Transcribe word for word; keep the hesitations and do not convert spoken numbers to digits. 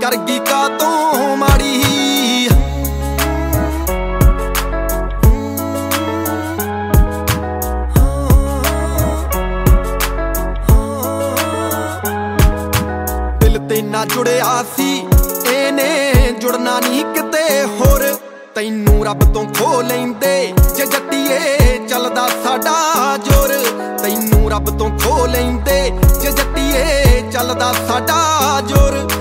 ਕਰ ਗਈ ਕਾਤੋਂ ਮਾੜੀ। ਦਿਲ ਤੇ ਨਾ ਜੁੜਿਆ ਸੀ ਇਹਨੇ ਜੁੜਨਾ ਨਹੀਂ ਕਿਤੇ ਹੋਰ। ਤੈਨੂੰ ਰੱਬ ਤੋਂ ਖੋ ਲੈਂਦੇ ਜੇ ਜੱਟੀਏ ਚੱਲਦਾ ਸਾਡਾ ਜ਼ੋਰ। ਤੈਨੂੰ ਰੱਬ ਤੋਂ ਖੋ ਲੈਂਦੇ ਜੇ ਜੱਟੀਏ ਚੱਲਦਾ ਸਾਡਾ ਜ਼ੋਰ।